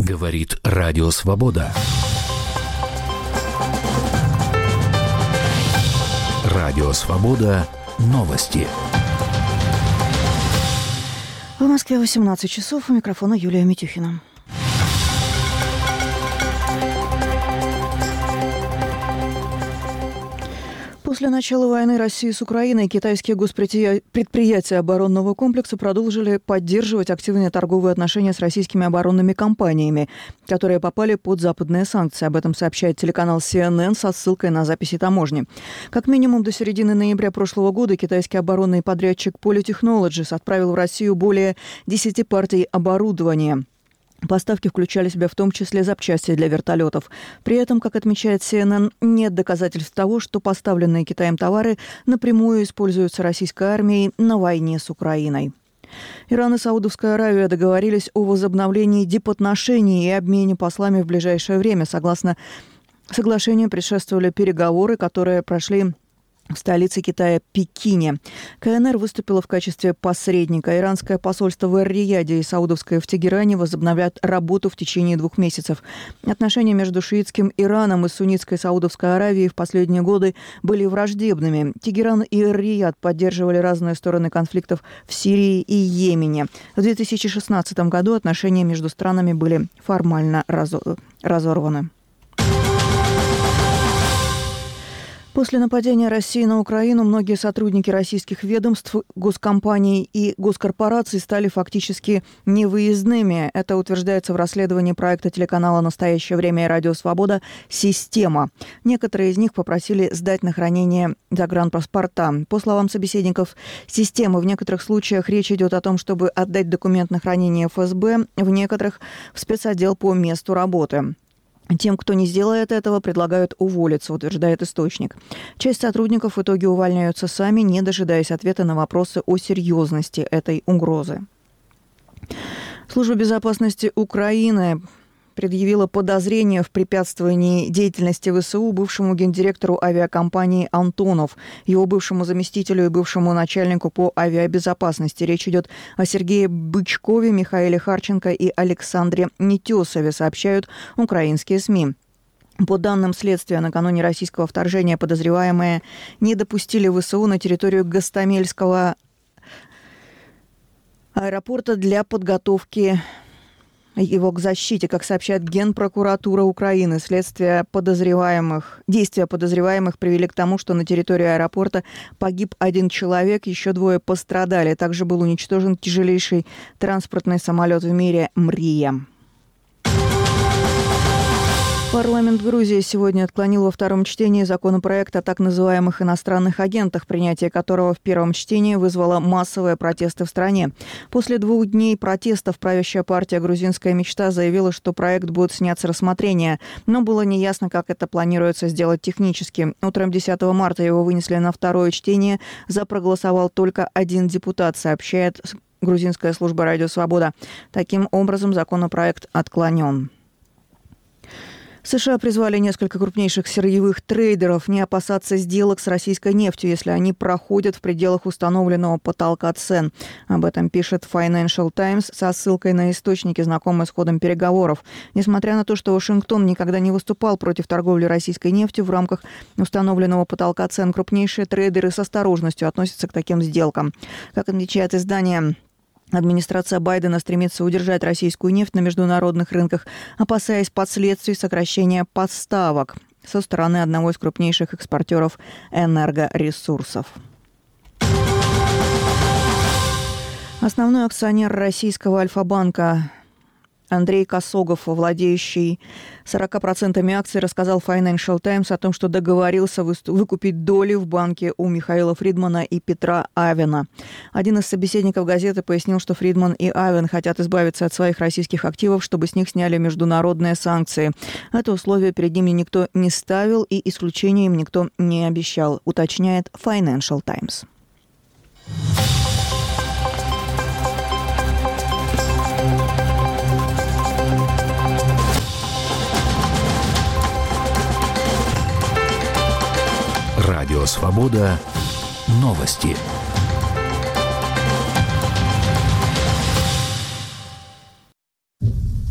Говорит Радио Свобода. Радио Свобода. Новости. В Москве 18 часов. У микрофона Юлия Митюхина. После начала войны России с Украиной китайские госпредприятия оборонного комплекса продолжили поддерживать активные торговые отношения с российскими оборонными компаниями, которые попали под западные санкции. Об этом сообщает телеканал CNN со ссылкой на записи таможни. Как минимум до середины ноября прошлого года китайский оборонный подрядчик Polytechnologies отправил в Россию более 10 партий оборудования. Поставки включали в себя в том числе запчасти для вертолетов. При этом, как отмечает CNN, нет доказательств того, что поставленные Китаем товары напрямую используются российской армией на войне с Украиной. Иран и Саудовская Аравия договорились о возобновлении дипотношений и обмене послами в ближайшее время. Согласно соглашению, предшествовали переговоры, которые прошли в столице Китая Пекине. КНР выступила в качестве посредника. Иранское посольство в Эр-Рияде и саудовское в Тегеране возобновят работу в течение 2 месяцев. Отношения между шиитским Ираном и суннитской Саудовской Аравией в последние годы были враждебными. Тегеран и Эр-Рияд поддерживали разные стороны конфликтов в Сирии и Йемене. В 2016 году отношения между странами были формально разорваны. После нападения России на Украину многие сотрудники российских ведомств, госкомпаний и госкорпораций стали фактически невыездными. Это утверждается в расследовании проекта телеканала «Настоящее время» и «Радио Свобода» «Система». Некоторые из них попросили сдать на хранение загранпаспорта. По словам собеседников «Системы», в некоторых случаях речь идет о том, чтобы отдать документ на хранение ФСБ, в некоторых – в спецотдел по месту работы. Тем, кто не сделает этого, предлагают уволиться, утверждает источник. Часть сотрудников в итоге увольняются сами, не дожидаясь ответа на вопросы о серьезности этой угрозы. Служба безопасности Украины предъявила подозрение в препятствовании деятельности ВСУ бывшему гендиректору авиакомпании «Антонов», его бывшему заместителю и бывшему начальнику по авиабезопасности. Речь идет о Сергее Бычкове, Михаиле Харченко и Александре Нетесове, сообщают украинские СМИ. По данным следствия, накануне российского вторжения подозреваемые не допустили ВСУ на территорию Гостомельского аэропорта для подготовки его к защите. Как сообщает Генпрокуратура Украины, действия подозреваемых привели к тому, что на территории аэропорта погиб 1 человек, еще 2 пострадали. Также был уничтожен тяжелейший транспортный самолет в мире «Мрия». Парламент Грузии сегодня отклонил во 2-м чтении законопроект о так называемых иностранных агентах, принятие которого в 1-м чтении вызвало массовые протесты в стране. После 2 дней протестов правящая партия «Грузинская мечта» заявила, что проект будет снят с рассмотрения, но было неясно, как это планируется сделать технически. Утром 10 марта его вынесли на 2-е чтение, проголосовал только 1 депутат, сообщает грузинская служба «Радио Свобода». Таким образом, законопроект отклонен. США призвали несколько крупнейших сырьевых трейдеров не опасаться сделок с российской нефтью, если они проходят в пределах установленного потолка цен. Об этом пишет Financial Times со ссылкой на источники, знакомые с ходом переговоров. Несмотря на то, что Вашингтон никогда не выступал против торговли российской нефтью в рамках установленного потолка цен, крупнейшие трейдеры с осторожностью относятся к таким сделкам. Как отмечает издание, администрация Байдена стремится удержать российскую нефть на международных рынках, опасаясь последствий сокращения поставок со стороны одного из крупнейших экспортеров энергоресурсов. Основной акционер российского Альфа-банка Андрей Косогов, владеющий 40% акций, рассказал Financial Times о том, что договорился выкупить доли в банке у Михаила Фридмана и Петра Авена. Один из собеседников газеты пояснил, что Фридман и Авен хотят избавиться от своих российских активов, чтобы с них сняли международные санкции. Это условие перед ними никто не ставил и исключения им никто не обещал, уточняет Financial Times. Радио Свобода. Новости.